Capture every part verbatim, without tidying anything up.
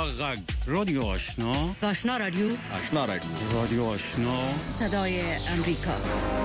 غږ رادیو آشنا آشنا رادیو آشنا رادیو رادیو آشنا صدای امریکا.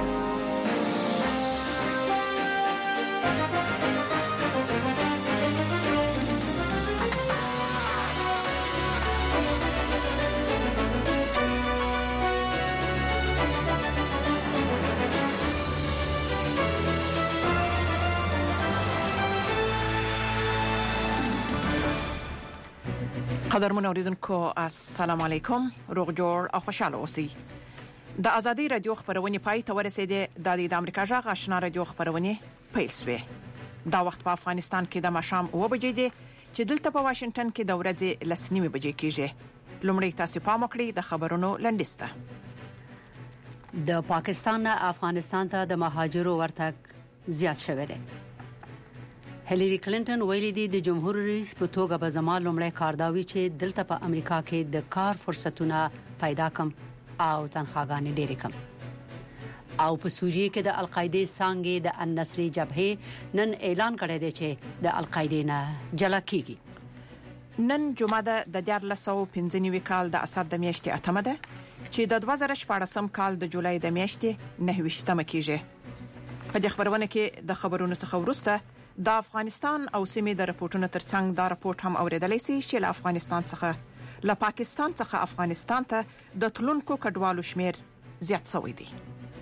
قدرمن اوریدونکو السلام علیکم، روغ جوړ او خوشاله اوسئ. د ازادي رادیو خبرونه پای ته ورسېده. د امریکا جغ آشنا رادیو خبرونه پیل شوه. دا وخت په افغانستان کې د مشام او بجې دي چې دلته په واشنگټن کې د ورځې لسنیمه بجې کېږي. لومړی تاسو پام وکړئ د خبرونو لنډیسته. د پاکستان نه افغانستان ته د مهاجرو ورتګ زیات شوی دی. هیلری کلینټن ویلي دی د جمهور رئیس په توګه به زما لومړی کار دا وي چې دلته په امریکا کې د کار فرصتونه پیدا کړم او تنخواګانې ډېرې کړم. او په سوریه کې د القاعده څنګه د النصر جبهه نن اعلان کړی دی چې د القاعده نه جلا کیږي. نن جمعه د د دیار لسو پنځه کال د اسد د میاشتې اتمه ده چې د دوه زره شپږم کال د جولای د میاشتې نه ویشتمه کیږي. په دې خبرونه کې د خبرونو څخه وروسته د افغانستان او سیمې د رپورټونو ترڅنګ دا رپورټ هم اوریدلای شي چې له افغانستان څخه له پاکستان څخه افغانستان ته د تلونکو کډوالو شمیر زیات شوی دی.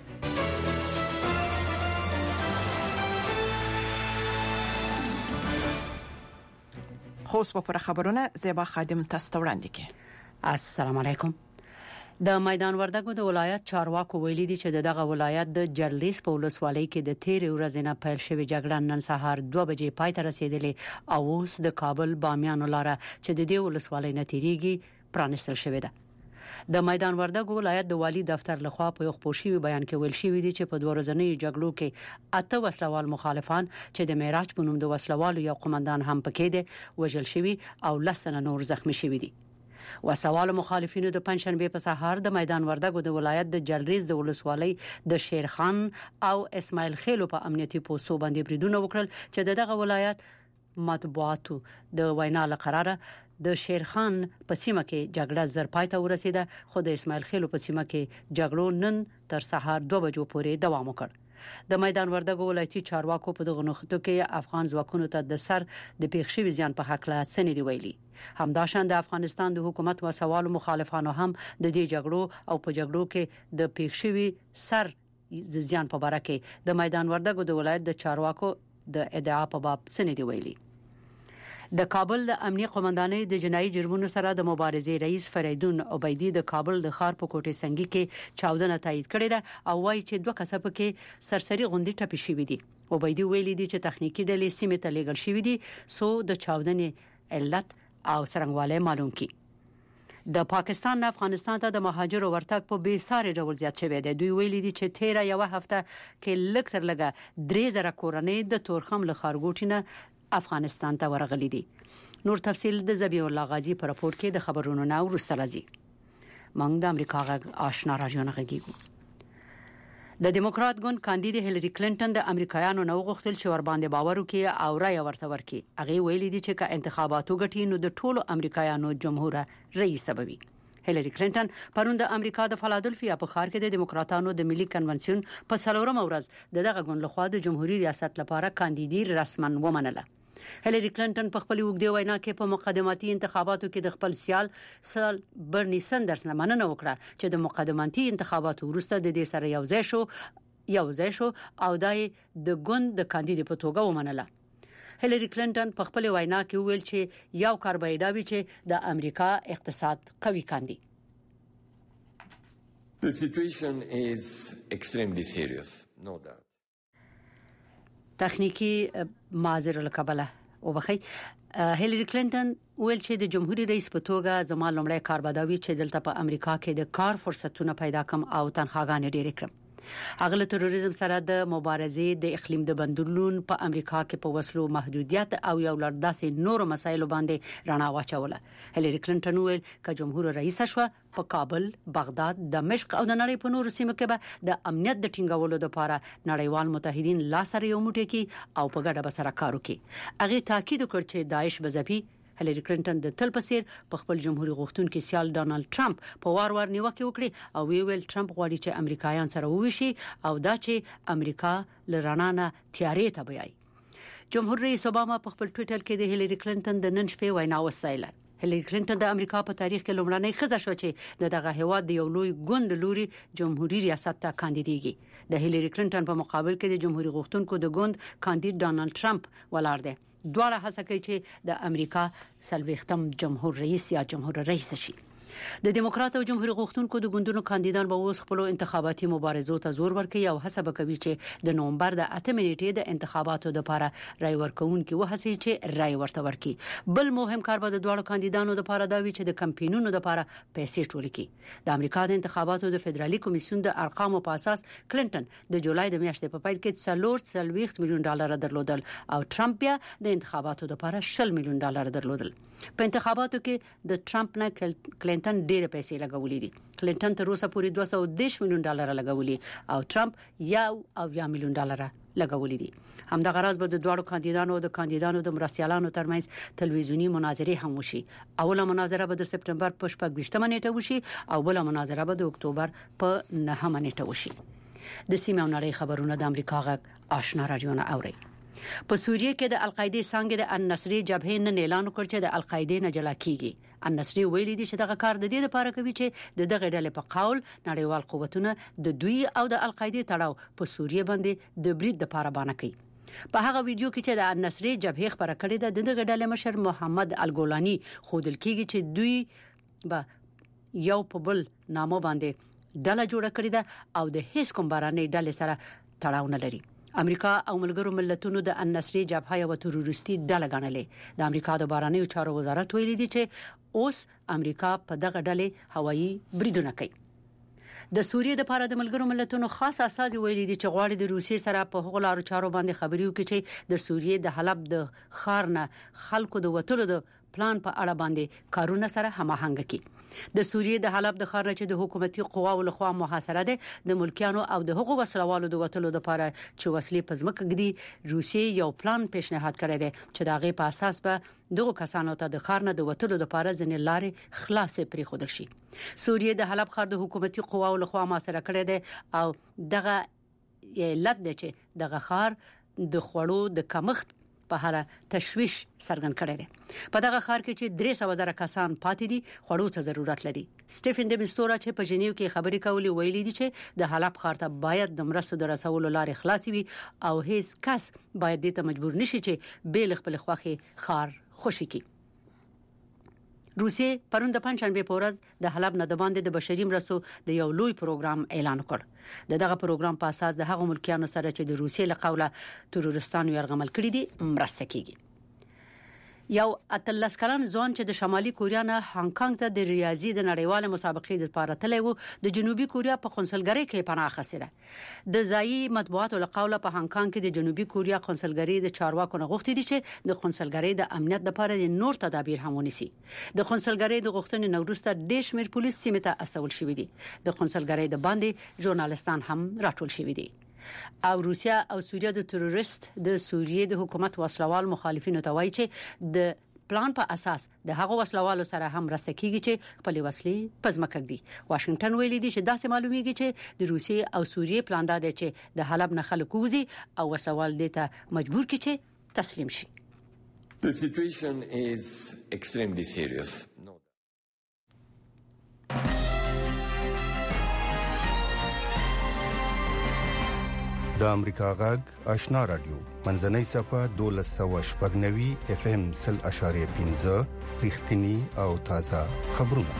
خو اوس په خبرونه زیبا خادم تاسو ته وړاندې کړي. السلام علیکم. د میدان وردګو د ولایت چارواکو ویلي دي چې دغه ولایت د جرلیس په ولسوالۍ کې د تیر ورځې نه پیل شوی جګړه نن سهار دوه بجې پای ته رسیدلې او اوس د کابل بامیان لاره چې د دې ولسوالۍ نه تیریږي پرانستل شوې ده. د میدان وردګو ولایت د والی دفتر لخوا په یو خپوشي بیان کې ویل شوی دی چې په دوه ورځنۍ جګړو کې اته وسلوال مخالفان چې د معراج په نوم د وسلوالو یو قومندان هم پکې دي وژل شوی او لسنه نور زخمی شوی دي. وسوال مخالفینو د پنځشنبه په سهار د میدان وردګو د ولایت د جلریز د ولسوالۍ د شیرخان او اسماعیل خیلو په امنیتي پوسټو باندې بریدونه وکړل چې دغه ولایت مطبوعاتو د وینا لقراره د شیرخان په سیمه کې جګړه زر پای ته ورسیده، خو د اسماعیل خیلو په سیمه کې جګړو نن تر سهار دوه بجو پورې دوام وکړ. د میدان وردګو ولایتي چارواکو په دغه نوښتو کې افغان ځواکونو ته د سر د پیښشي زیان په حق لا سن دی ویلي. همداشان د افغانستان د حکومت و سوال مخالفانو هم د دې جګړو او په جګړو کې د پیښشي سر د زیان په اړه کې د میدان وردګو د ولایت د چارواکو د ادعا په باب سن دی ویلي. د کابل د امنیه قومندانۍ د جنایي جرمونو سره د مبارزې رئیس فریدون عبیدی د کابل د ښار په کوټه سنگي کې چاودنه تایید کړې ده او وايي چې دوه کسب کې سرسري غونډې ټپي شوې دي. عبیدی ویلي دي چې تخنیکی ډلې سیمه ته لېږل شوې دي سو د چاودنې علت او څرنګوالی معلوم کړي. د پاکستان نه افغانستان ته د مهاجرو ورتګ په بې ساري ډول زیات شوی دی. دوی ویلي دي چې تیر یو هفته کې لږ تر لږه درې زره کورنۍ د تورخم له ښارګوټینه افغانستان ته ورغلي دي. نور تفصیل د زبیح الله غازی په راپور کې د خبرونو نه ورسته راځي. موږ د امریکا غږ آشنا رادیو نه غږیږو. د دیموکرات ګوند کاندید هیلری کلینټن د امریکایانو نو غوښتل چې ور باندې باور وکړي او رای ورته ورکړي. هغه ویلي دي چې که انتخاباتو ګټي نو د ټولو امریکایانو جمهور رئیس سببي. هیلری کلینټن پرون د امریکا د فلادلفیا په ښار کې د دیموکراتانو د ملي کنونشن په څلورم ورځ دغه ګوند لخوا د جمهوریت ریاست لپاره کاندیدي رسمن ومنله. هیلری کلینټن په خپل وګړي وینا کې په مقدماتي انتخاباتو کې د خپل سیال سال برني سندرز نه مننه وکړه چې د مقدماتي انتخاباتو وروسته د دې سره یو ځای شو یو ځای شو او دای د ګوند د کاندید په توګه ومنله. هیلری کلینټن په خپل وینا کې ویل چې یو کار به دا وي چې د امریکا اقتصاد قوي کاندي. The situation is extremely serious, no doubt. تخنیکی معذر القبله او بخي هیلری کلینټن ویل چې د جمهوریت رئیس په توګه زما لومړی کار بداوي چې دلته په امریکا کې د کار فرصتونه پیدا کړم او تنخواګانې ډېرې کړم. هغه له تروریزم سره د مبارزې د اقلیم د بدلون په امریکا کې په وسلو محدودیت او یو لړداسې نور مسایلو باندې رڼا واچوله. هیلری کلینټن ویل چې جمهور رئیس شو په کابل، بغداد، دمشق او د نړۍ په نورو سیمو کې به د امنیت د ټینګولو لپاره نړیوال متحدین لا سره یو موټی کی او په ګډه به سره کار وکړي. هغه تاکید وکړ چې داعش بزپی هیلری کلینټن د تل پسیر په خپل جمهوریت غوښتونکي سیال ډانلډ ټرمپ په وار وار نیوکه وکړي او وی ویل ټرمپ غواړي چې امریکایان سره ووشي او دا چې امریکا لرانانه تیارې ته بیاي. جمهور رئیس اوباما په خپل ټوئیټر کې د هیلری کلینټن د نن شپې وینا وستایله. هیلری کلینټن د امریکا په تاریخ کې لومړنۍ ښځه شو چې د دغه هیواد د یو لوی ګوند لوري جمهوریت ریاست ته کاندیدېږي. د هیلری کلینټن په مقابل کې د جمهوریت غوښتونکو د ګوند کاندید ډانلډ ټرمپ ولاړ دی. دواړه هڅه کوي چې د امریکا څلوېښتم جمهور رئیس یا جمهور رئیس شي. د دیموکرات او جمهوریت غوښتونکو د ګوندونو کاندیدان به اوس خپل انتخاباتي مبارزو ته زور ورکوي او هڅه وکوي چې د نومبر د اتمې نیټې د انتخاباتو لپاره رای ورکوونکي وهڅي چې رای ورته ورکړي. بل مهم کار به د دوه کاندیدانو لپاره دا وي چې د کمپاینونو لپاره پیسې ټول کړي. د امریکا د انتخاباتو د فدرالي کمیسیون د ارقامو په اساس کلینټن د جولای د میاشتې په پیل کې څلور څلوېښت میلیون ډالر درلودل او ټرمپ بیا د انتخاباتو لپاره شل میلیون ډالر درلودل. په انتخاباتو کې د ټرمپ نه کلینټن ډېر پیسې لګولې دي. کلینټن تر اوسه پورې دوه سوه دېرش میلیون ډالر لګولې او ټرمپ یو او یا میلیون ډالر لګولې دي. همدغه راز به د دوه کاندیدانو او د کاندیدانو د مرستیالانو ترمنځ تلویزیونی مناظره هم وشي. اوله مناظره به د سپټمبر په شپږ نیټه وشي او بل مناظره به د اکتوبر په نهمه نیټه وشي. د سیمه او نړۍ خبرونه د امریکا غږ آشنا رادیو نه اوري. په سوریه کې د القاعده څنګه د النصري جبهې نن اعلان وکړ چې د القاعده نه جلا کیږي. النصري ویلي دي چې دغه کار د دې لپاره کوي چې د دغه ډلې په قول نړیوال قوتونه د دوی او د القاعده تړاو په سوریه باندې د برید لپاره باندې کوي. په هغه ویډیو کې چې د النصري جبهې خبره کړې ده د دغه ډلې مشر محمد الګولانی خودل کیږي چې دوی به یو په بل نامو باندې ډله جوړه کړې ده او د هیڅ کوم بارانې ډلې سره تړاو نه لري. امریکا او ملګرو ملتونو د النصري جبهه یو تروریستي ډله ګڼلې. د امریکا د بهرنیو چارو وزارت ویلي دی چې اوس امریکا په دغه ډلې هوایي بریدونه کوي. د سوریې د لپاره د ملګرو ملتونو خاص اساس ویلي دی چې غواړي د روسیې سره په هغو لارو چارو باندې خبرې وکړي چې د سوریې د حلب د خار نه خلکو د وټلو د پلان په اړه باندې کارونه سره هماهنګ کړي. د سوریې د حلب د خار نه چې د حکومتي قواو لخوا محاصره ده د ملکیانو او د هغو وسلوالو د وټلو لپاره چې وسلې په ځمکه ږدي روسیې یو پلان پیشنهاد کړی دی چې دغه په اساس به دغه کسانو ته د خار نه د وټلو لپاره ځنې لارې خلاصې پرې خودل شي. سوریې د حلب خار د حکومتي قواو لخوا محاصره کړی دی او دغه علت دی چې دغه خار د خوړو د کمښت په هر تشويش سرګن کړی دی. په دغه خار کې چې درې سوه زره کسان پاتې دي خوړو ته ضرورت لري. سټيفن د مستورا چې په جنیو کې خبرې کولې ویلي دي چې د حلب خار ته باید د مرستو د رسولو لارې خلاصې وي او هیڅ کس باید دې ته مجبور نشي چې بیل خپل خوخي خار خوشي کړي. روسیې پرون د پنځشنبه په ورځ د حلب نه د باندې د بشري مرستو د یو لوی پروګرام اعلان وکړ. د دغه پروګرام په اساس د هغو ملکیانو سره چې د روسیې له قوله تروریستانو یرغمل کړي دي مرسته کیږي. یو اتلس کلن ځوان چې د شمالي کوریا نه هانګ کانګ ته د ریاضي د نړیواله مسابقې لپاره تللی وو د جنوبي کوریا په قونسلګرۍ کې پناه اخیسته. د ځایي مطبوعاتو له قوله په هانګ کانګ کې د جنوبي کوریا قونسلګرۍ د چارواکو نه غوښتي دي چې د قونسلګرۍ د امنیت لپاره د نور تدابیر هم ونیسي. د قونسلګرۍ د غوښتنې نوروسته ډېر شمېر پولیس سیمه ته استول شوی دي. د قونسلګرۍ د باندې ژورنالستان هم راټول شوی دي. او روسیا او سوریه د تروریست د سوریې د حکومت وسلوال مخالفینو ته وایي چې د پلان په اساس د هغو وسلوالو سره هم رسته کیږي چې خپل وسلې پزماکه دي. واشنگټن ویلي دی چې داسې معلومیږي چې د روسیې او سوریې پلان دا دی چې د حلب نه خلک وځي او وسلوال دې ته مجبور کړي چې تسلیم شي. The situation is extremely serious. د امریکا غږ آشنا رادیو منځنۍ صفه دولس سوه شپږ نوي اف ام سل اشاریه پنځه رښتینی او تازه خبرونه.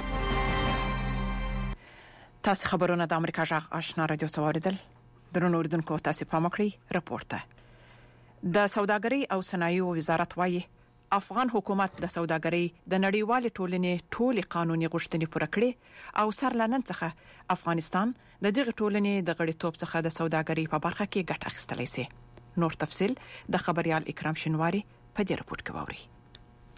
تاسو خبرونه د امریکا غږ آشنا رادیو څوریدل درنو اوریدونکو تاسو پام کړئ راپورته. د سوداګرۍ او صنایعو وزارت وایي افغان حکومت د سوداګرۍ د نړیوال ټولنې ټولي قانوني غوښتنې پوره کړې او سرلانن څخه افغانستان د دغه ټولنې د غړیتوب څخه د سوداګرۍ په برخه کې ګټه اخیستلای شي. نور تفصيل د خبريال اکرام شنواری په دې راپور کې ووري.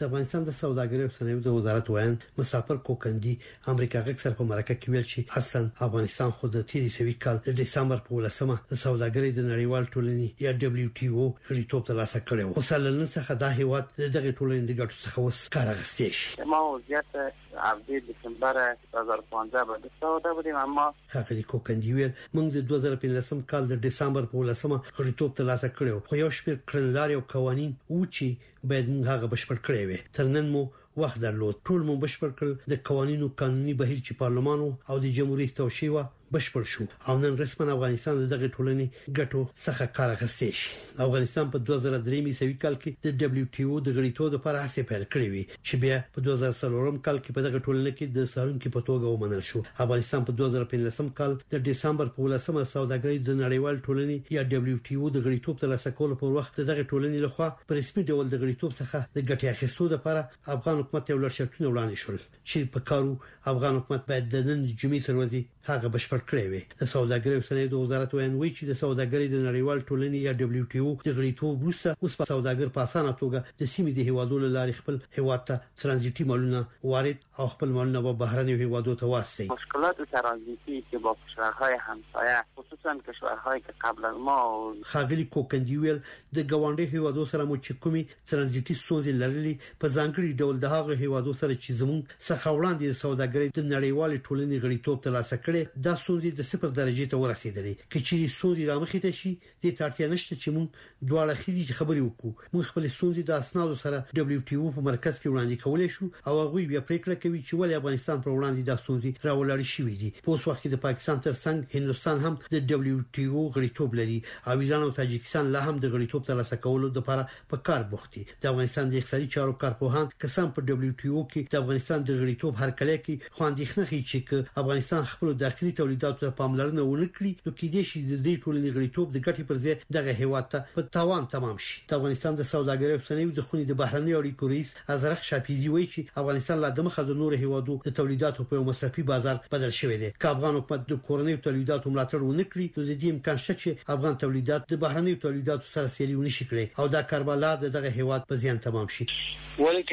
د افغانستان د سوداګرۍ او صنایعو د وزارت وایي مسافر کوکندي امریکا غږ سره په مرکه کې ویل چې حسن افغانستان خو د تیری سوي کال د دسمبر په ولسمه د سوداګرۍ د نړیوال ټولنې یا دبليو ټي او غړیتوب ترلاسه کړی و. خو سلنن څخه د هیواد دغه ټولنې د ګټو څخه وس کار اخیستي شي. ما وضعیت اوایل دسمبر دوه هزار و پانزده به سودا بودیم اما خاقلی کوکندي ویل موږ د دوه زره پنځلسم کال د دسمبر په ولسمه غړیتوب ترلاسه کړو خو یو شمېر کړنلارې او قوانين و چې باید موږ هغه بشپړ کړی وي. تر نن مو وخت درلود ټول مو بشپړ کړ د قوانینو قانوني بهیر چې پارلمان او د جمهوریت توشیوه بشپړ شو او نن رسمن افغانستان دغه ټولنې ګټو څخه کار اخیستی شي. افغانستان په دوه زره درې میسوي کال کې د دبليو ټي او د غړیتوب لپاره هڅې پیل کړې وي چې بیا په دوه زره څلورم کال کې په دغه ټولنې کې د سارونکو په توګه ومنل شو. افغانستان په دوه زره پنځلسم کال د دسمبر په ولسمه سوداګرۍ د نړیوال ټولنې یا دبليو ټي او د غړیتوب ترلاسه کولو پر وخت دغه ټولنې لخوا په رسمي ډول د غړیتوب څخه د ګټې اخیستو لپاره افغان حکومت یو لړ شرطونه وړاندې شول چې په کارو افغان حکومت باید د نن جمعې تر ورځې هغه بشپړ کړی وي. د سوداګرۍ او صنایعو وزارت وایي چې د سوداګرۍ د نړیوال ټولنې یا دبليو ټي او د غړیتوب وروسته اوس په سوداګر په اسانه توګه د سیمې د هیوادونو لارې خپل هیواد ته ترانزیتي مالونه وارد او خپل مالونه په بهرنیو هیوادونو ته واستوي. مشکلات ترانزیتی که با کشورهای همسایه خصوصا کشورهایی که قبل از ما خاقلی کوکندي ویل د ګاونډي هیوادونو سره مو چې کومي ترانزیتي ستونزې لرلې په ځانګړي ډول د هغه هیوادونو سره چې زموږ څخه وړاندې د سوداګرۍ د نړیوال ټولنې غړیتوب ترلاسه کړي دا ستونزې د صفر درجه ته ورسېدلې. کچې ستونزې رامخې ته شي د تارتیا نشته چې موږ دواړه خزي خبرې وکړو. موږ خپل ستونزې د اسنادو سره دبليو ټي او په مرکز کې وړاندې کولای شو او هغه بیا پریکړه کوي چې ولې افغانستان پر وړاندې د ستونزې راولړ شي دي. په اوس وخت کې د پاکستان تر څنګ هندستان هم د دبليو ټي او غړیتوب لري او ایران او تاجکستان لا هم د غړیتوب ترلاسه کولو لپاره په کار بوخت دي. د افغانستان د اقتصادي چارو کارپوهان کسان په دبليو ټي او کې د افغانستان د غړیتوب هرکلی کې خواندېخنه کوي چې افغانستان خپل داخلي تولیداتو ته پاملرنه ونکړي نو کې دې شي د دې ټولنې غړیتوب د ګټې پر ځای دغه هیواد ته په تاوان تمام شي. د افغانستان د سوداګرۍ او صنایعو د خونې د بهرنۍ اړیکو رئیس ازرق شاپیزي وایي چې افغانستان لا د مخه د نور هیوادو د تولیداتو په مصرفي بازار بدل شوی دی. که افغان حکومت د کورنۍ تولیداتو ملاتړ ونکړي نو د دې امکان شته چې افغان تولیدات د بهرنۍ تولیداتو سره سیالي ونشي کړي او دا کاربلا دغه هیواد په زیان تمام شي. ولې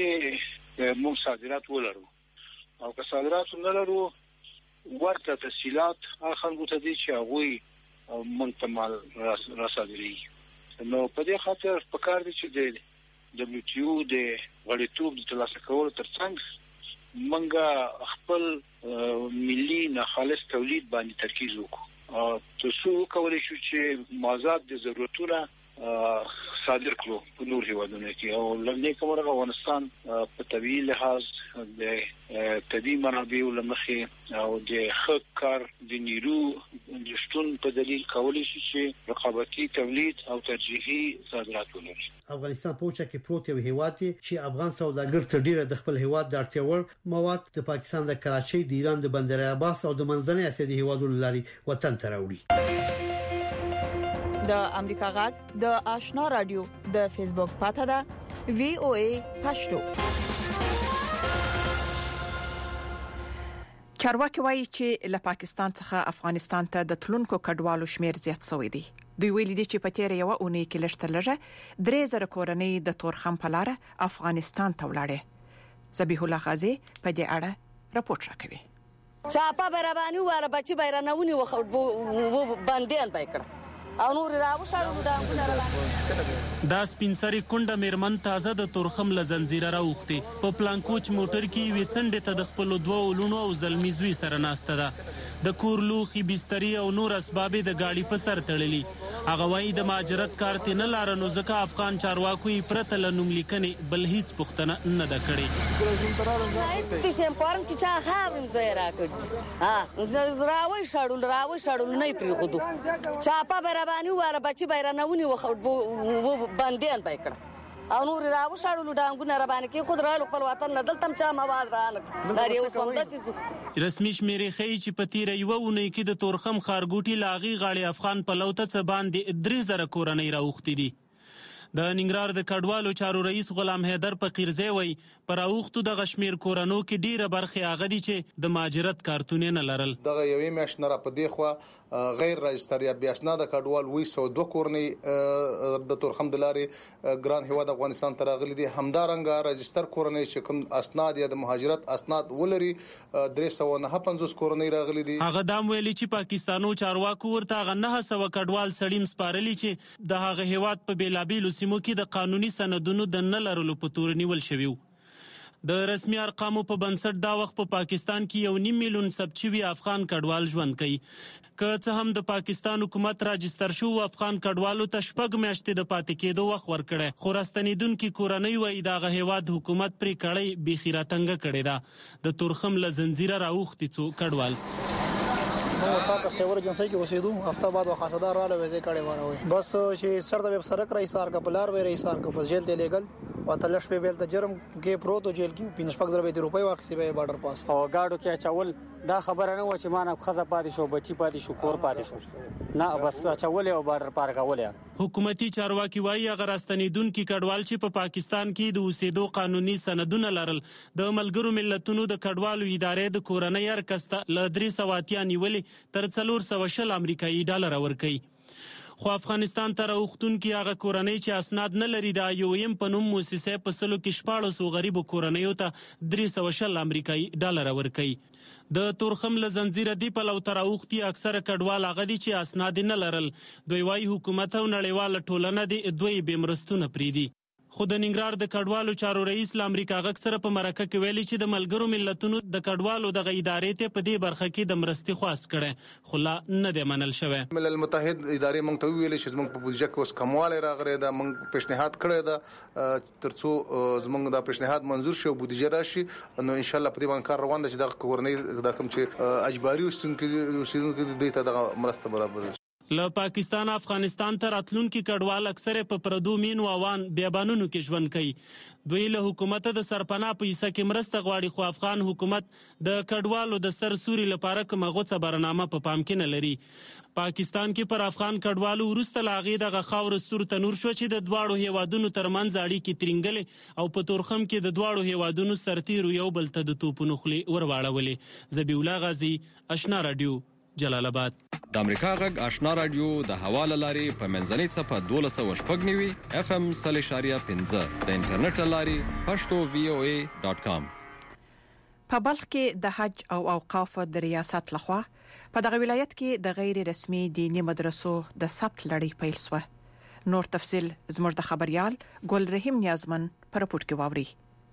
کچېره موږ صادرات ولرو او که صادرات نه لرو ورته تسهیلات خلکو ته دي چې هغه مونږ ته مال را صادري. نو په دې خاطر په کار دي چې د دبليو ټي او د غړیتوب د ترلاسه کولو ترڅنګ مونږ خپل ملي ناخالص تولید باندې ترکیز وکړو ترڅو وکولای شو چې مازاد د ضرورتونو صادر کړو په نور هیوادونو کې او لږ کومه افغانستان په طبيعي لحاظ د طبيعي منابعو لمخې او د خک کار د نیرو د شتون په دلیل کولای شي چې رقابتي تولید او ترجیحي صادرات ولري. افغانستان په اوچه کې پروت یو هیواد دی چې افغان سوداګر تر ډیره د خپل هیواد د اړتیا وړ مواد د پاکستان د کراچۍ د ایران د بندر عباس او د منځنۍ اسیا د هیوادونو لارې وطن ته راوړي. د امریکا غږ د آشنا رادیو د فیسبوک پاته ده وی او ای پښتو. چارواکي وایي چې له پاکستان څخه افغانستان ته د تلونکو کډوالو شمیر زیات شوی دی. دوی ویلي دي چې په تیر یو اونۍ کې لږ لږه درې زره کورنۍ د تورخم په لار افغانستان ته ولاړې. ذبیح الله غازی په دې اړه راپورټ راکوي. چاپا برابانی واره بچي بیرانونی وخ باندې پېکړه او نور راو شاړو دا غوډه دا سپینسری کونډه میرمن تازه د تورخم ل زنجیره راوخته په پلانکوچ موټر کې وڅنډه ته د خپل دوه ولونو او زلمی زوی سره ناشته ده. د کور لوخي بستری او نور اسباب د گاډي په سر تړلي. هغه وایي د ماجرت کار ته نه لارنو ځکه افغان چارواکو پرته ل نوم لیکنې بل هیڅ پښتنه نه ده کړې. تاسو پارم چې چا خاوم زوی راکړ ها زراوي شړول راوي شړول نه پری خودو چاپا برابانی واره بچي بیرانونی وخ باندې پېکړه او نور راو شاړو ډانګونه ربانه کې خود رالو خپل وطن نه دلته چا مواد رانه دا یو څه رسمي شمیرې خي چې په تیر یو ونې کې د تورخم خارګوټي لاغي غاړي افغان پلوته څه باندې درې زره کورنۍ راوختي دي. د ننګرهار د کډوالو چارو رئیس غلام حیدر فقیرزی وای پر اوختو د غشمیر کورانو کې ډیره برخه هغه دي چې د ماجرت کارتونه نه لرل. دغه یوې میاشت نه را پدې خو غیر راجستر یا بیا اسناد کډوال وي سو دوه کورنۍ د تورخم د لارې ګران هیواد افغانستان ته راغلي دي همدارنګه راجستر کورنۍ چې کوم اسناد یا د مهاجرت اسناد ولري درې سوه نهه پنځوس کورنۍ راغلي دي. هغه دام ویلي چې پاکستانو چارواکو ورته هغه نه سوه کډوال سړیم سپارلي چې د هغه هیواد په بیلابیلو سیمو کې د قانوني سندونو د نه لرلو په تور نیول شوی وو. د رسمي ارقامو په بنسټ دا وخت په پاکستان کې یو نیم میلیون ثبت شوي افغان کډوال ژوند کوي. که څه هم د پاکستان حکومت راجستر شو افغان کډوالو ته شپږ میاشتې د پاتې کېدو وخت ورکړی، خو راستنیدونکي کورنۍ وایي دغه هیواد حکومت پرې کړۍ بیخي راتنګه کړې ده. د تورخم له زنځیره راوښتي څو کډوال نو پاکستان خبر جنسي کې اوسېدو هفته بعد وخاصدار رااله وځي کړي وره بس چې سر د سرک رئیس ار کپلار وې رئیس ار کپ جیل ته لګل او تلش په بیل ته جرم کې پروتو جیل کې پینځ پک زره د روپۍ واخیسي به بارډر پاس او گاډو کې چاول دا خبره نه و چې مانه خزه پاتې شو بچی پاتې شو کور پاتې شو نه بس چاول او بارډر پار کاولیا. حکومتي چارواکي وایي هغه راستنیدونکي کډوال چې په پاکستان کې د اوسېدو قانوني سندونه لرل د ملګرو ملتونو د کډوالو ادارې د کورنۍ ارکسته ل درې سوه اتیا نیولې تر څلور سوه شل امریکایي ډالر ورکوي. خو افغانستان ته راوښتونکي هغه کورنۍ چې اسناد نه لري د آی او ایم په نوم موسسې په سلو کې شپاړسو غریبو کورنیو ته درې سوه شل امریکایي ډالر ورکوي. د تورخم له زنځیره دی په لو تر اوختي اکثره کډوال هغه دي چې اسناد نه لرل. دوی وايي حکومت او نړیواله ټولنه دي دوی به مرستونه پریدي. خو د ننګرهار د کډوالو چارو رئیس ل امریکا غږ سره په مرکه کې ویلي چې د ملګرو ملتونو د کډوالو د ادارې ته په دې برخه کې د مرستې خواست کړي خو لا نه دی منل شوی. ملل متحد ادارې مونږ ته ویلي چې موږ په بودیجه کې اوس کمواله راغره دا موږ پیشنهاد کړی دا ترڅو زمونږ دا پیشنهاد منزور شي او بودیجه راشي نو ان شاء الله په دې باندې کار روان دی چې دا کورنۍ دا کوم چې اجباري اوسېدونکو دوی ته د مرسته برابر شي. له پاکستان افغانستان ته راتلونکي کډوال اکثره په پردو مینو اوان بیابانونو کې ژوند کوي. دوی له حکومت د سرپناه په حصہ کې مرسته غواړي خو افغان حکومت د کډوالو د سرسوري لپاره کومه غوڅه برنامه په پام کې نه لري. پاکستان کې پر افغان کډوالو وروسته لاغې دغه خاور ستور تنور شو چې د دواړو هیوادونو ترمنځ اړیکې ترنګلې او په تورخم کې د دواړو هیوادونو سرتیرو یو بل ته د توپونو خولې ورواړولې. ذبیح الله غازی، آشنا رادیو، جلال آباد. د امریکا غږ آشنا رادیو د حواله لاري په منځنۍ صفه دولس سوه شپږ نوي اف ام صلی شاریه پنځه د انټرنیټ لاري پښتو وی او ای ډاٹ کام. په بلخ کې د حج او اوقاف د ریاست لخوا په دغه ولایت کې د غیر رسمي دینی مدرسو د ثبت لړۍ پیل شوه. نور تفصيل زموږ د خبريال ګل رحیم نیازمن پر پورت کې واوري.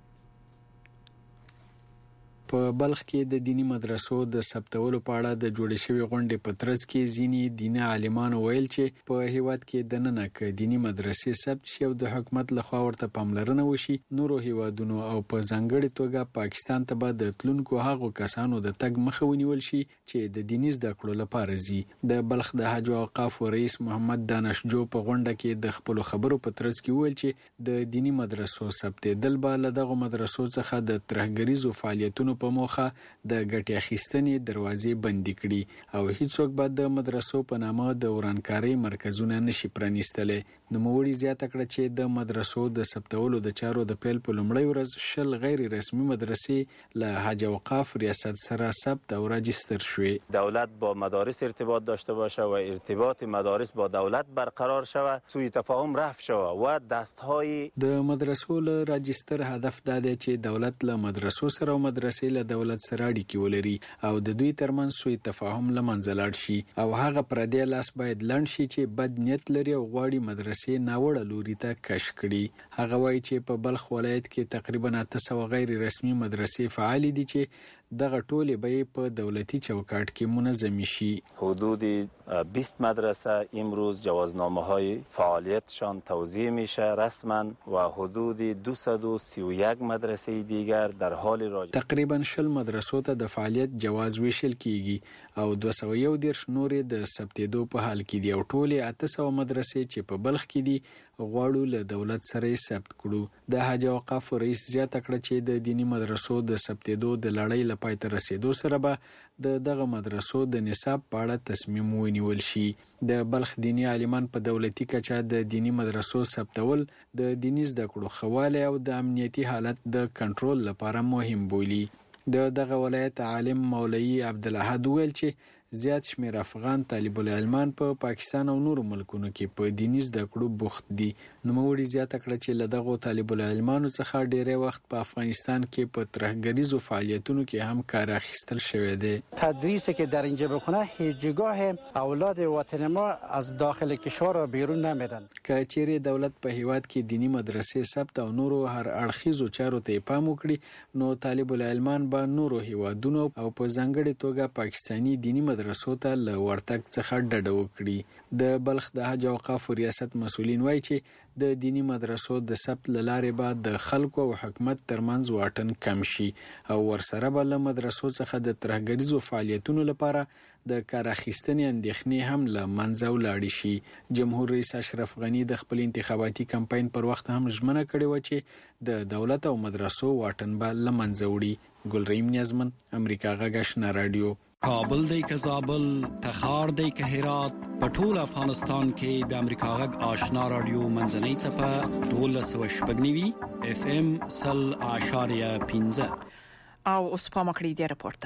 په بلخ کې د دینی مدرسو د ثبتولو په اړه د جوړې شوې غونډې په ترڅ کې ځینی دینی عالمان ویل چې په هیواد کې د نن کې دینی مدرسې ثبت شي او د حکومت لخوا ورته پاملرنه وشي، نورو هیوادونو او په ځانګړي توګه پاکستان ته به د تلونکو هغو کسانو د تګ مخه ونیول شي چې د دیني زده کړو لپاره ځي. د بلخ د حج او اوقاف رئیس محمد دانشجو په غونډه کې د خپل خبرو په ترڅ کې ویل چې د دینی مدرسو ثبتېدل به له دغه مدرسو څخه د ترهګریزو فعالیتونو په موخه د ګټې اخیستنې دروازې بندې کړي او هیڅوک به د مدرسو په نامه د ورانکارۍ مرکزونه نشي پرانیستلی. نوموړي زیاته کړه چې د مدرسو د ثبتولو د چارو د پیل په لومړۍ ورځ شل غیر رسمي مدرسې له حج اوقاف ریاست سره ثبت او راجستر شوې. دولت با مدارس ارتباط داشته باشه و ارتباط مدارس با دولت برقرار شود، سوء تفاهم رفع شود و دستهای د مدرسو له راجستر هدف دا دی چې دولت له مدرسو سره او مدرسې له دولت سره اړیکې ولري او د دوی ترمنځ سوء تفاهم له منځه لاړ شي او هغه پردی لاس باید لنډ شي چې بد نیت لري او غواړي مدرسې ناوړه لوري ته کش کړي. هغه وایي چې په بلخ ولایت کې تقریبا اته سوه غیر رسمي مدرسې فعال دي چې دغه ټولې به په دولتي چوکاټ کې منظم شي. حدود بیست مدرسه امروز جوازنامه های فعالیتشان توزیع میشه رسما و حدود دویست و سی و یک مدرسه دیگر در حال راجع تقریبا شل مدرسو ته د فعالیت جواز ویشل کیږي او دوه سوه یو دېرش نورې د ثبتېدو په حال کې دي او ټولې اته سوه مدرسې چې په بلخ کې دي غواړو له دولت سره ثبت کړو. د حج اوقاف رئیس زیاته کړه چې د دینی مدرسو د ثبتېدو د لړۍ له پای ته رسېدو سره به د دغه مدرسو د نصاب په اړه تصمیم ونیول شي. د بلخ دینی عالمان په دولتي کچه د دینی مدرسو ثبتول د دیني زده کړو ښه والی او د امنیتي حالت د کنټرول لپاره مهم بولي. د دغه ولایت عالم مولوي عبدالاحد ویل چې زیات شمېر افغان طالب العلمان په پا پاکستان او نورو ملکونو کې په دیني زده کړو بوخت دي. نوموړي زیاته کړه چې له دغو طالب العلمانو څخه ډېری وخت په افغانستان کې په ترهګریزو فعالیتونو کې هم کار اخیستل شوی دی. تدریسی که در اینجا بکنه هیچ جگاه اولاد وطن ما از داخل کشور بیرون نمیرن. که چیرې دولت په هیواد کې دینی مدرسې ثبت او نورو هر اړخیزو چارو ته پام وکړي نو طالب العلمان به نورو هیوادونو او په ځانګړې توګه پاکستانی دینی مدرسو ته له ورتګ څخه ډډه وکړي. د بلخ د حج او اوقاف ریاست مسؤلین وایي چې د دینی مدرسو د ثبت لارې به د خلکو او حکومت ترمنځ واټن کم شي او ورسره به له مدرسو څخه د ترهګریزو فعالیتونو لپاره د کار اخیستنې اندېښنې هم له منځه ولاړې شي. جمهور رئیس اشرف غنی د خپل انتخاباتي کمپاین پر وخت هم ژمنه کړې و چې د دولت او مدرسو واټن به له منځه وړي. ګلریم نیازمن، امریکا غږ آشنا رادیو. کابل دی که زابل، تخار دی که هرات، په ټول افغانستان کې د امریکا غږ آشنا رادیو منځنۍ څپه دولس سوه شپږ نوي اف ام سل اعشاریه پنځه. او اوس په مکړی دی راپورته.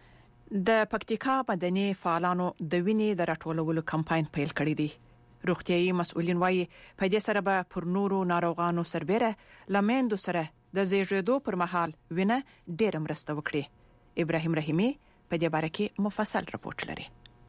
د پکتیکا مدني فعالانو د وینې د راټولولو کمپاین پیل کړی دی. روغتيایي مسؤلین وایي په دې سره به پر نورو ناروغانو سربېره لمندو سره د زیږیدو پر مهال وینه ډېر مرسته وکړي. ابراهیم رحیمی په دې باره کې مفصل راپورټ لري.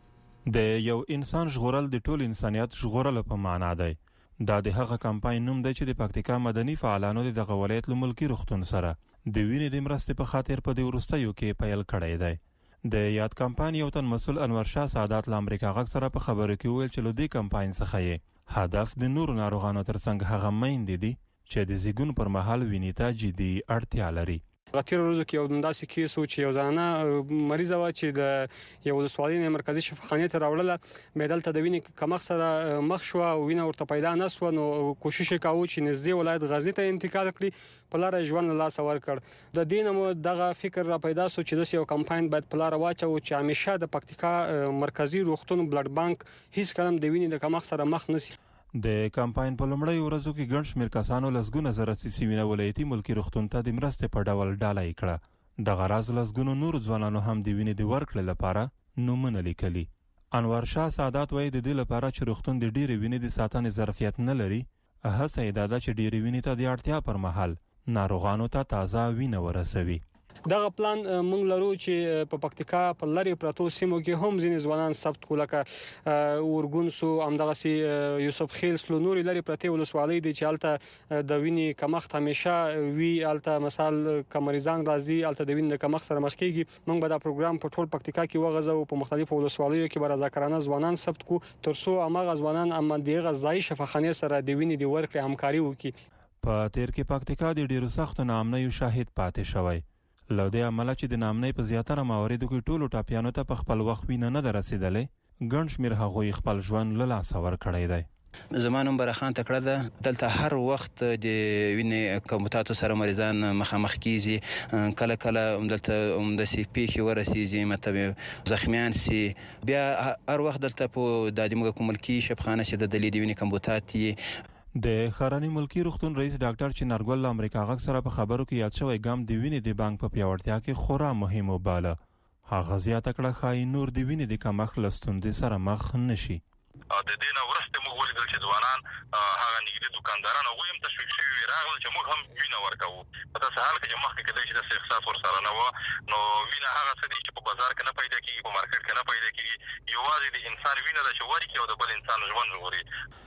د یو انسان ژغورل د ټول انسانيت ژغورل په معنا دی. دا د هغه کمپاین نوم دی چې د پکتیکا مدني فعالانو د دغه ولایت له ملکی روغتون سره د وینې د مرستې په خاطر په دې وروستیو کې پیل کړی دی. د یاد کمپاین یو تن مسؤل انور شاه سعادت له امریکا غږ سره په خبرو کې ویل چې له دې کمپاین څخه یې هدف د نورو ناروغانو ترڅنګ هغه میندې دي چې د زیږون پر مهال وینې ته جدي اړتیا لري. غتیر روزو کې یو داسې کیس و چې یو ځانه مریض و چې د یو ولسوالۍ مرکزی شفاخانه ته راوړله مېدل ته د وینې کمښت سره مخ شو او وینه ورته پیدا نه شو نو کوشش وکاو چې نږدې ولایت غزنی ته انتقال کړي په لار ژوند لاس ورکړ. د دین مو دغه فکر را پیدا شو چې د یو کمپاین باید په لار واچو چې همیشه د پکتیکا مرکزی روغتون بلډ بانک هیڅ کلم د وینې د کمښت سره مخ نشي. د کمپاین په لومړۍ ورځو کې ګڼ شمېر کسانو لسګونه زره سیسي وینه ولایتي ملکی روغتون ته د مرستې په ډول ډالۍ کړه. د غراض لسګونو نورو ځوانانو هم د وینې د ورکړې لپاره نومونه لیکلي. انور شاه سعادت وایي د دې لپاره چې روغتون د ډېرې وینې د ساتنې ظرفیت نه لري هڅه یې دا ده چې ډېرې وینې ته د اړتیا پر مهال ناروغانو ته تازه وینه ورسوي. دغه پلان مونږ لرو چې په پکتیکا په لری پراتو سیمو کې هم ځینې ځوانان ثبت کول لکه اورګون سو همدغه سي یوسف خیل سلو نوري لری پرته ولسوالۍ دي چې الته د وینې کمښت همیشه وی الته مثال کمریزان راځي الته د وینې کمښت سره مخ کیږي. مونږ به دا پروګرام په ټول پکتیکا کې وغځو په مختلفو ولسوالیو کې به رضاکارانه ځوانان ثبت کو ترڅو هغه ځوانان هم دغه ځای شفاخانه سره د وینې د ورکړې همکاري وکړي. په تیر کې پکتیکا د ډیرو سخت نامنیو شاهد پاتې شوی. له دې عمله چې د نامنۍ په زیاتره مواردو کې ټولو ټاپیانو ته په خپل وخت وینه نه ده رسېدلې ګڼ شمېر هغوی خپل ژوند له لاسه ورکړی دی. زما نوم برخان تکړه ده. دلته هر وخت د وینې کمبوتاتو سره مریضان مخامخ کیږي. کله کله دلته همداسې پیښې ورسېږي مطلب زخمیان سي بیا هر وخت دلته په د موږ کوملکی شفاخانه چې د دلې د وینې کمبوتات یې د خرانی ملکی روغتون رئیس ډاکټر چنارګل امریکا غږ سره په خبرو کې یاد شوی ګام د وینې د بانک په پیاوړتیا کې خورا مهم وباله. هغه زیاته کړه ښایي نور د وینې د کمښت له ستونزې سره مخ نشي. د دې نه وروسته موږ ولیدل چې ځوانان هغه نږدې دکانداران هغوی هم تشویق شوي وي راغلل چې موږ هم وینه ورکوو. په داسې حال کې چې مخکې کیدای شي داسې احساس ورسره نه وه نو وینه هغه څه دي چې په بازار کې نه پیدا کېږي په مارکیټ کې نه پیدا کېږي یوازې د انسان وینه ده چې ورکړي او د بل انسان ژوند ژغوري.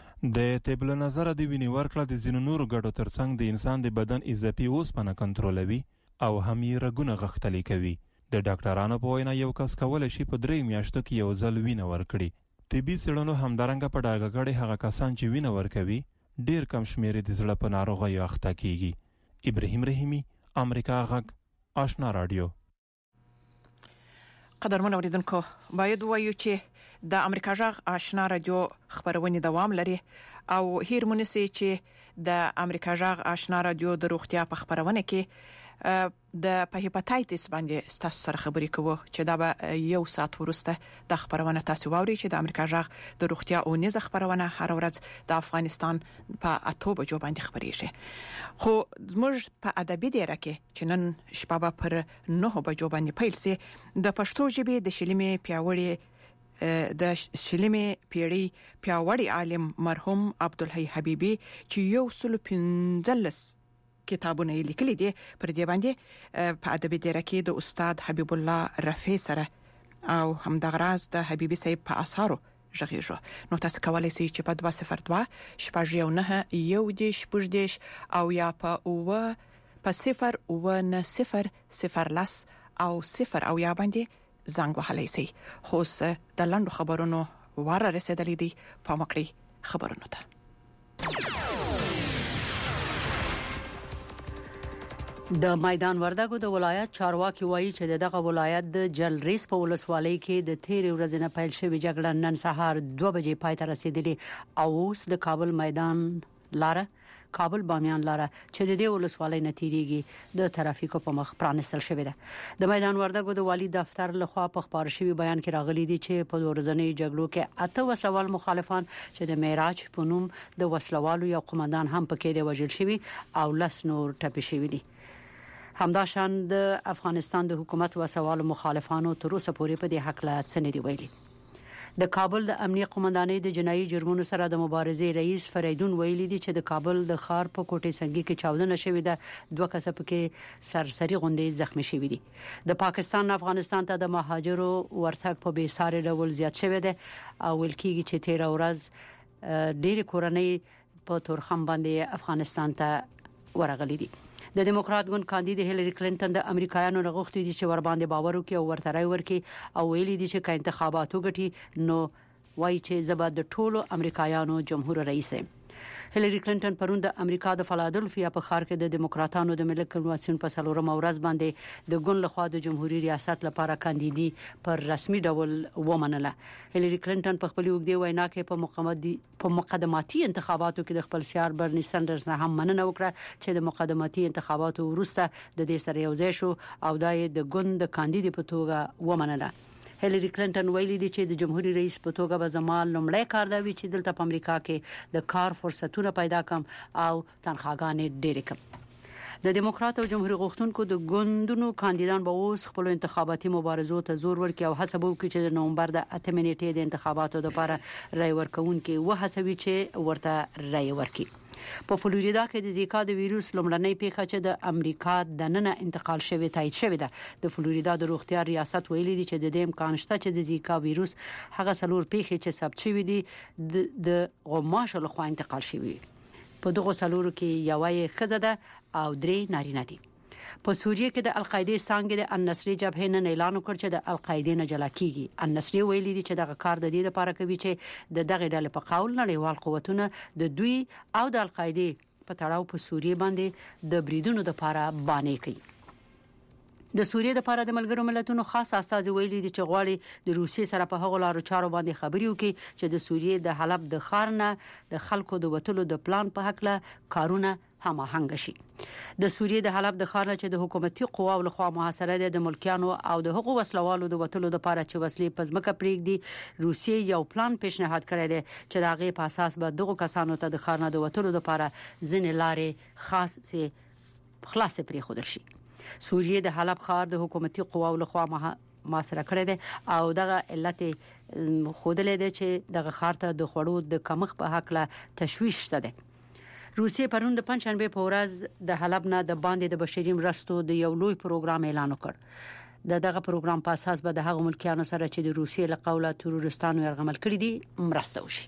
د طب له نظره د وینې ورکړه د ځینو نورو ګټو ترڅنګ د انسان د بدن اضافي اوسپنه کنټرولوي او هم یې رګونه غښتلي کوي. د ډاکټرانو په وینا یو کس کولی شي په درې میاشتو کې یو ځل وینه ورکړي. طبي څېړنو همدارنګه په ډاګه کړې هغه کسان چې وینه ورکوي ډېر کم شمېر د زړه په ناروغیو اخته کیږي. ابراهیم رحیمی، امریکا غږ آشنا رادیو. قدرمن اوریدونکو باید وایو چې د امریکا غږ آشنا رادیو خبرونه دوام لري او هیر مونږ چې د امریکا غږ آشنا رادیو د روغتیا په خبرونه کې د په هپاتایتس باندې تاسو سره خبرې کوو چې دا به یو ساعت ورسته د خبرونه تاسو واوري چې د امریکا غږ د روغتیا او نيزه خبرونه هر ورځ د افغانستان په اته بجو باندې خبرېږي. خو موږ په ادبي ډیره کې چې نن شپه پر نه بجو باندې پیل سي د پښتو ژبې د شلمې پیاوړي د شلمې پیړۍ پیاوړی عالم مرحوم عبدالحی حبیبی چې یو سل پنځلس کتابونه لیکلي دي پر دې باندې په ادبي دره کې د استاد حبیب الله رفیع سره او همدغه راز د حبیبی صاحب په اثارو ژغېږو. نو تاسو کولای شئ چې په دوه صفر دوه شپږ یو نه یو دیش شپږ دیش او یا په اوه په صفر اوه نه صفر صفر لس او صفر او یا باندې زنګ وهلی شئ. خو اوس د لنډو خبرونو واره رسېدلې دي په مکړی خبرونو ته. د میدان وردګو د ولایت چارواکي وایي چې دغه ولایت د جلریس په ولسوالۍ کې د تیر ورځې نه پیل شوې جګړه نن سهار دوه بجې پای ته رسیدلې او اوس د کابل میدان لاره کابل بامیان لاره چې د دې ولسوالۍ نه تیریږي د ترافیکو په مخ پرانستل شوې ده. د میدان وردګو د والی دفتر لخوا په خبر شوی بیان کې راغلي دي چې په ورځنۍ جګړو کې اته وسوال مخالفان چې د معراج په نوم د وسلوالو یو قومندان هم پکې دی وژل شوی او لس نور ټپي شوی دي. همداشان د افغانستان د حکومت وسوالو مخالفانو تر اوسه پورې په دې حق لا څه نه دی ویلي. د کابل د امنیه قومندانۍ د جنایي جرمونو سره د مبارزې رئیس فریدون ویلي دي چې د کابل د خار په کوټې سنگي کې چاودنه شوې ده. دوه کسه پکې سرسري غونډې زخمی شوي دي. د پاکستان افغانستان ته د مهاجرو ورتګ په بې ساري ډول زیات شوی دی او ویل کېږي چې تیر ورځ ډېر کورنۍ په تورخم باندې افغانستان ته ورغلي دي. د دیموکرات ګوند کاندید هیلری کلینټن د امریکایانو غوښتي دي چې ور باندې باور وکړي او ورته راي ورکړي او ویلي دي چې کله انتخاباتو ګټي نو وایي چې زبر د ټولو امریکایانو جمهور رئیس هیلری کلینټن پرون د امریکا د فلادلفیا په ښار کې د دیموکراتانو د ملت کنوانسیون په څلورم ورځ باندې د ګوند لخوا د جمهوریت ریاست لپاره کاندیدي پر رسمي ډول ومنله. هیلری کلینټن په خپل وګړي وینا کې په مقدماتي په مقدماتي انتخاباتو کې د خپل سیار برني سندرز نه هم مننه وکړه چې د مقدماتي انتخاباتو وروسته د دې سره یو ځای شو او د ګوند د کاندیدي په توګه ومنله. هیلری کلینټن ویلي دي چې د جمهوریت رئیس په توګه به زمال لومړی کار دی چې دلته په امریکا کې د کار فرصتونه پیدا کړم او تنخواګانې ډېرې کړم. د دیموکرات او جمهوریت غوښتونکو د ګوندونو کاندیدان به اوس خپل انتخاباتي مبارزو ته زور ورکړي او هڅه وکړي چې د نومبر د اتمې نیټې د انتخاباتو لپاره رای ورکوونکي وهڅوي چې ورته رای ورکړي. په فلوریدا کې د زیکا د ویروس لومړنۍ پیښه چې د امریکا د نن انتقال شوی تایید شوی ده. د فلوریدا د روغتیا ریاست ویلي دي چې د دې امکان شته چې د زیکا ویروس هغه څلور پیښې چې ثبت شوی دي د غوماشو لخوا انتقال شوی. په دغه څلورو کې یو یې ښځه ده او درې نارینه دي. په سوریه کې د القاعده څنګه د النصري جبهې نه اعلان وکړ چې د القاعده نه جلا کیږي. النصري ویلي دي چې دغه کار د دې لپاره کوي چې د دغه ډلې په قول نړیوال قوتونه د دوی او د القاعده په تړاو په سوریه باندې د بریدونو لپاره باندې کوي. د سوریه لپاره د ملګرو ملتونو خاص استازي ویلي دي چې غواړي د روسیې سره په هغو لارو چارو باندې خبري وکړي چې د سوریه د حلب د خارنه د خلکو د وټلو د پلان په حق له کارونه هماهنګ شي. د سوریه د حلب د خارنه چې د حکومتي قواو لخوا محاصره ده د ملکیانو او د حقوق وسلوالو د وټلو لپاره چې وسلې پزمکه پریږدي. روسیې یو پلان پیشنهاد کړی دی چې د هغه په اساس به دغه کسانو ته د خارنه د وټلو لپاره ځینې لارې خاص خلاص پرې خودل شي. سوریه د حلب ښار د حکومتي قواو لخوا محاصره کړی دی او دغه علت خودلې دی چې دغه ښار ته د خوړو د کمښت په حق له تشویش شته دی. روسیې پرون د پنځشنبه په ورځ د حلب نه د باندې د بشري مرستو د یو لوی پروګرام اعلان وکړ. د دغه پروګرام په اساس به د هغو ملکیانو سره چې د روسیې له قوله تروریستانو یرغمل کړي دي مرسته وشي.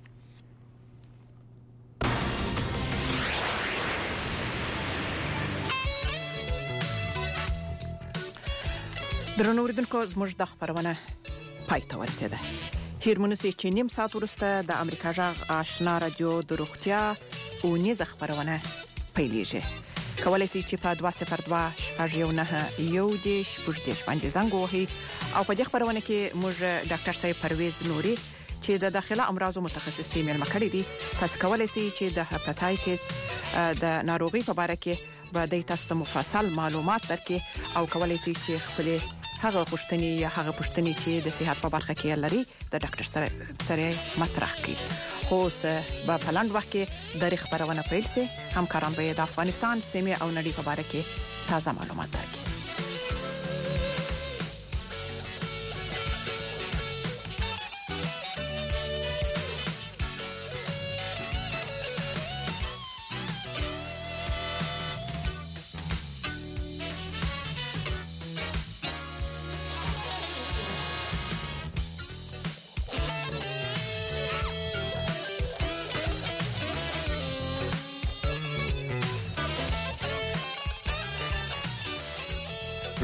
درنو اوریدونکو زموږ د خبرونه پای ته ورسېده. هیرمونسي چې نیم ساعت وروسته د امریکا جغ آشنا رادیو د روغتیا او نیزه خبرونه پیلېږي. کولای شئ چې په دوه صفر دوه شپږ یو نه یو دیش شپږ دیش باندې زنګ ووهئ او په دې خبرونه کې موږ ډاکټر صاحب پرویز نوري چې د داخله امراضو متخصص دی مېلمه کړی دی. تاسو کولای شئ چې د هپاتایتس د ناروغي په اړه کې به د تاسو مفصل معلومات درکړي او کولای شئ چې خپل هغه پوښتنې یا هغه پوښتنې چې د صحت په برخه کې لري د ډاکټر سره سره مطرح کړي. خو په پلاند وخت کې د خبرونه پیل سي همکاران به د افغانستان سیمه او نړۍ په اړه کې تازه معلومات درکړي.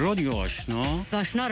رادیو آشنا آشنا